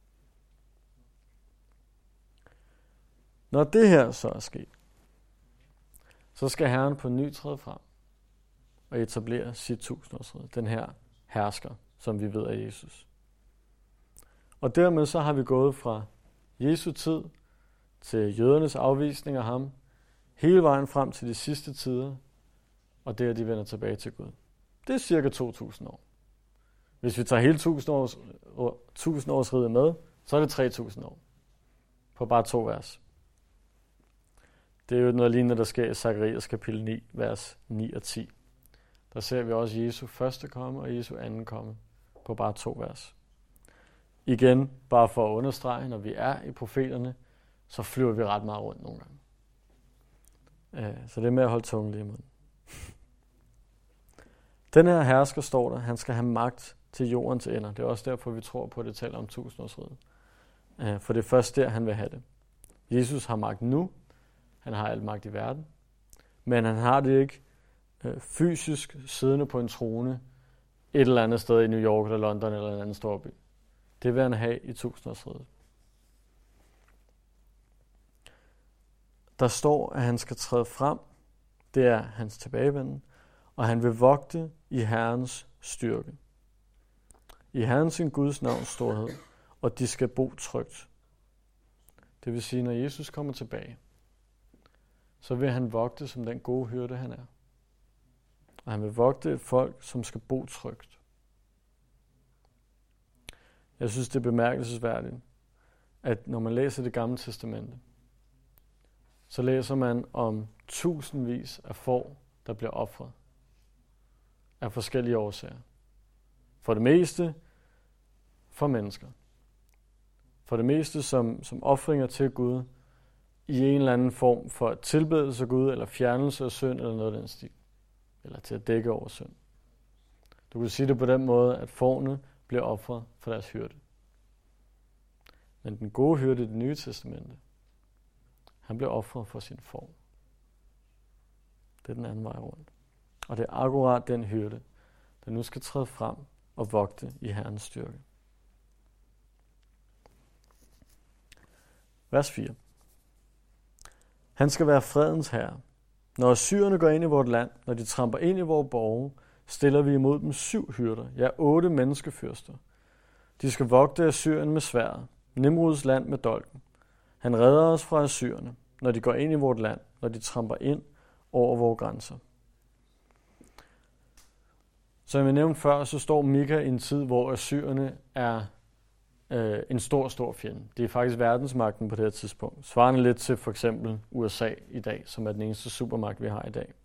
Speaker 1: Når det her så er sket, så skal Herren på ny træde frem og etablere sit tusindårsrige, den her hersker, som vi ved er Jesus. Og dermed så har vi gået fra Jesu tid til jødernes afvisning af ham, hele vejen frem til de sidste tider, og der de vender tilbage til Gud. Det er cirka to tusind år. Hvis vi tager hele tusindårsriget med, så er det tre tusind år. På bare to vers. Det er jo noget lignende, der sker i Zakarias kapitel ni, vers ni og ti. Der ser vi også Jesu første komme og Jesu anden komme på bare to vers. Igen, bare for at understrege, når vi er i profeterne, så flyver vi ret meget rundt nogle gange. Så det er med at holde tungen lige i munden. Den her hersker, står der, han skal have magt til jordens ender. Det er også derfor, vi tror på, at det taler om tusindårsriget. For det er først der, han vil have det. Jesus har magt nu. Han har al magt i verden. Men han har det ikke fysisk siddende på en trone et eller andet sted i New York eller London eller en anden storby. Det vil han have i tusindårsriget. der står, at han skal træde frem. Det er hans tilbagevenden. Og han vil vogte i Herrens styrke. I Herrens sin Guds navns storhed. Og de skal bo trygt. Det vil sige, når Jesus kommer tilbage, så vil han vogte som den gode hyrde, han er. Og han vil vogte et folk, som skal bo trygt. Jeg synes, det er bemærkelsesværdigt, at når man læser det gamle testamente, så læser man om tusindvis af får, der bliver ofret af forskellige årsager. For det meste for mennesker. For det meste som, som ofringer til Gud i en eller anden form for tilbedelse af Gud, eller fjernelse af synd, eller noget af den stil. Eller til at dække over synd. Du kan sige det på den måde, at fårene bliver ofret for deres hyrde. Men den gode hyrde i det nye testamente, han bliver ofret for sin får. Det er den anden vej rundt. Og det er akkurat den hyrde, der nu skal træde frem og vogte i Herrens styrke. Vers fire. Han skal være fredens herre. Når assyrerne går ind i vort land, når de tramper ind i vores borge, stiller vi imod dem syv hyrder, ja otte menneskefyrster. De skal vogte Assyrien med sværdet, Nimrods land med dolken. Han redder os fra assyrerne, når de går ind i vort land, når de tramper ind over vores grænser. Som jeg nævnte før, så står Mika i en tid, hvor assyrerne er øh, en stor, stor fjende. Det er faktisk verdensmagten på det her tidspunkt. Svarende lidt til for eksempel U S A i dag, som er den eneste supermagt, vi har i dag.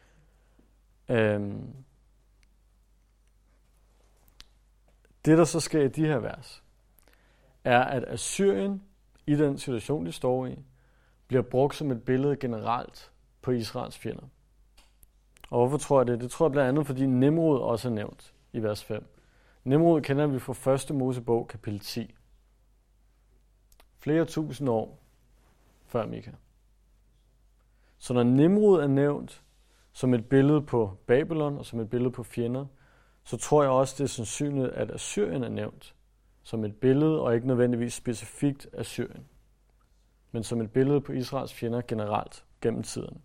Speaker 1: Øhm. Det, der så sker i de her vers, er, at Assyrien, i den situation, de står i, bliver brugt som et billede generelt på Israels fjender. Og hvorfor tror jeg det? Det tror jeg blandt andet, fordi Nimrod også er nævnt i vers fem. Nimrod kender vi fra første Mosebog, kapitel ti. Flere tusind år før Mika. Så når Nimrod er nævnt som et billede på Babylon og som et billede på fjender, så tror jeg også, det er sandsynligt, at Assyrien er nævnt som et billede, og ikke nødvendigvis specifikt Assyrien, men som et billede på Israels fjender generelt gennem tiden.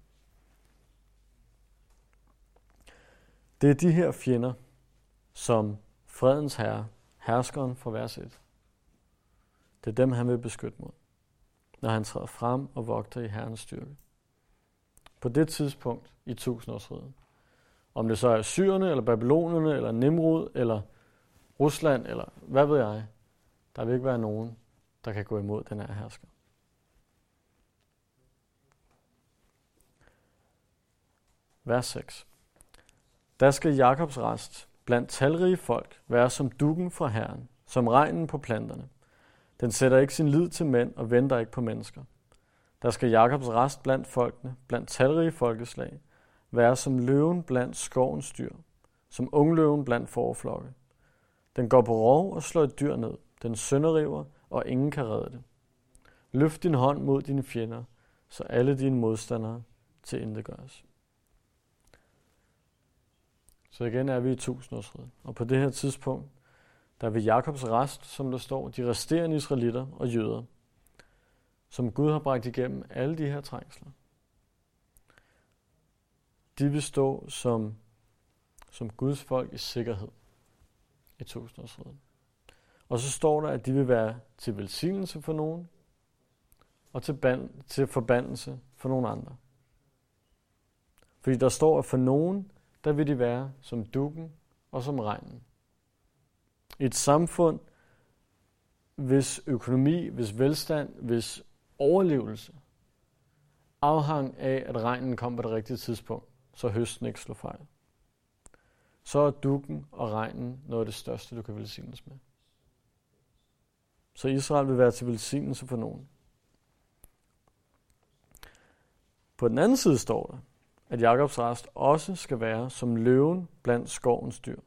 Speaker 1: Det er de her fjender, som fredens herre, herskeren fra vers et, det er dem, han vil beskytte mod, når han træder frem og vogter i Herrens styrke. På det tidspunkt i tusindårsriget, om det så er Assyrerne, eller Babylonerne, eller Nimrod, eller Rusland, eller hvad ved jeg, der vil ikke være nogen, der kan gå imod den her hersker. Vers seks. Der skal Jakobs rest blandt talrige folk være som dukken fra Herren, som regnen på planterne. Den sætter ikke sin lid til mænd og venter ikke på mennesker. Der skal Jakobs rest blandt folkene, blandt talrige folkeslag, være som løven blandt skovens dyr, som ungløven blandt fåreflokke. Den går på rov og slår et dyr ned. Den sønderriver, og ingen kan redde det. Løft din hånd mod dine fjender, så alle dine modstandere tilintetgøres. Så igen er vi i tusindårsriget. Og på det her tidspunkt, der vil Jakobs rest, som der står, de resterende israelitter og jøder, som Gud har bragt igennem alle de her trængsler. De vil stå som, som Guds folk i sikkerhed i tusindårsriget. Og så står der, at de vil være til velsignelse for nogen, og til, band, til forbandelse for nogle andre. Fordi der står, at for nogen, der vil de være som dukken og som regnen. I et samfund, hvis økonomi, hvis velstand, hvis overlevelse afhang af, at regnen kom på det rigtige tidspunkt, så høsten ikke slår fejl. Så er dukken og regnen noget af det største, du kan velsignes med. Så Israel vil være til velsignelse for nogen. På den anden side står der, at Jakobs rest også skal være som løven blandt skovens dyr.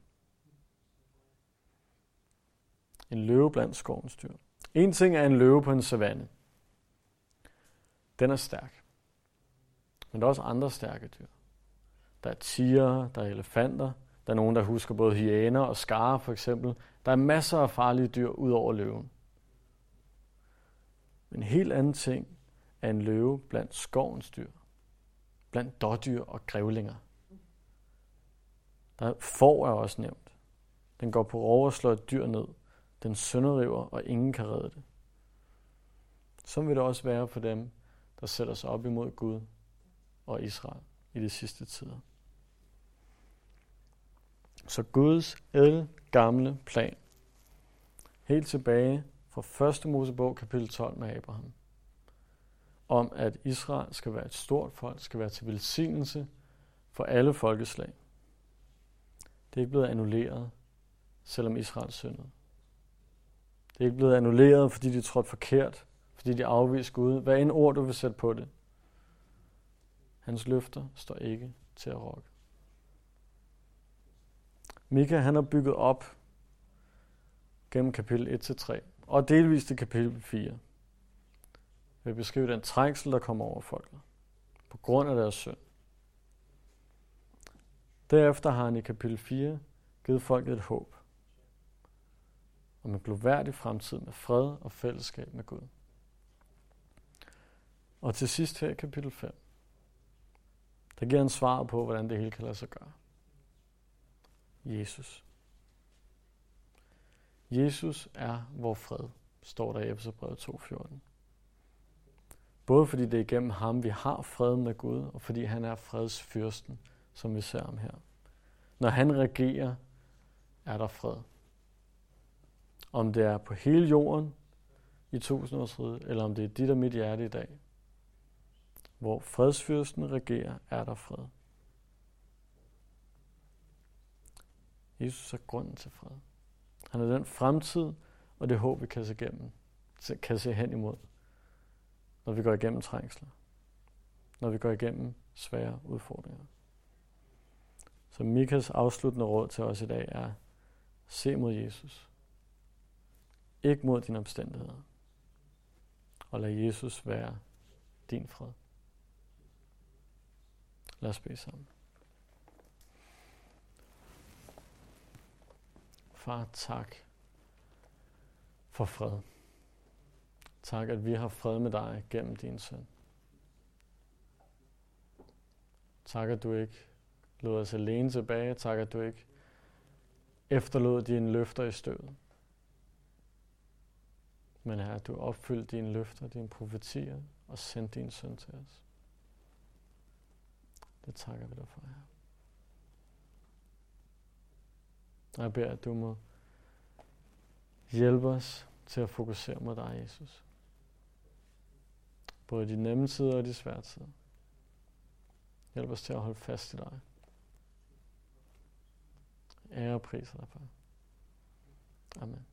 Speaker 1: En løve blandt skovens dyr. En ting er en løve på en savanne. Den er stærk. Men der er også andre stærke dyr. Der er tigre, der er elefanter, der er nogen, der husker både hyæner og skarer for eksempel. Der er masser af farlige dyr ud over løven. Men en helt anden ting af en løve blandt skovens dyr, blandt dådyr og grævlinger. Der får er også nævnt. Den går på rov og slår et dyr ned. Den sønderriver, og ingen kan redde det. Så vil det også være for dem, der sætter sig op imod Gud og Israel i de sidste tider. Så Guds ædle gamle plan, helt tilbage fra første Mosebog, kapitel tolv med Abraham, om at Israel skal være et stort folk, skal være til velsignelse for alle folkeslag. Det er ikke blevet annulleret, selvom Israel syndede. Det er ikke blevet annulleret, fordi de trådte forkert, fordi de afviste Gud. Hvad end ord du vil sætte på det. Hans løfter står ikke til at rokke. Mika, han har bygget op gennem kapitel et til tre, og delvist i kapitel fire, vil beskrive den trængsel, der kommer over folket, på grund af deres synd. Derefter har han i kapitel fire givet folket et håb om en glorværdig fremtid med fred og fællesskab med Gud. Og til sidst her i kapitel fem, der giver han svaret på, hvordan det hele kan lade sig gøre. Jesus. Jesus er vor fred, står der i Efeserbrevet to fjorten. Både fordi det er igennem ham, vi har fred med Gud, og fordi han er fredsfyrsten, som vi ser ham her. Når han regerer, er der fred. Om det er på hele jorden i tusindårsriget, eller om det er dit og mit hjerte i dag. Hvor fredsfyrsten regerer, er der fred. Jesus er grunden til fred. Han er den fremtid og det håb, vi kan se, gennem, kan se hen imod, når vi går igennem trængsler. Når vi går igennem svære udfordringer. Så Mikas afsluttende råd til os i dag er, se mod Jesus. Ikke mod dine omstændigheder. Og lad Jesus være din fred. Lad os bede sammen. Far, tak for fred. Tak, at vi har fred med dig gennem din søn. Tak, at du ikke lod os alene tilbage. Tak, at du ikke efterlod dine løfter i støvet. Men Herre, at du opfyldte dine løfter, dine profetier og sendte din søn til os. Det takker vi dig for, Herre. Og jeg beder, at du må hjælpe os til at fokusere mod dig, Jesus. Både de nemme tider og de svære tider. Hjælp os til at holde fast i dig. Ære og priser dig, far. Amen.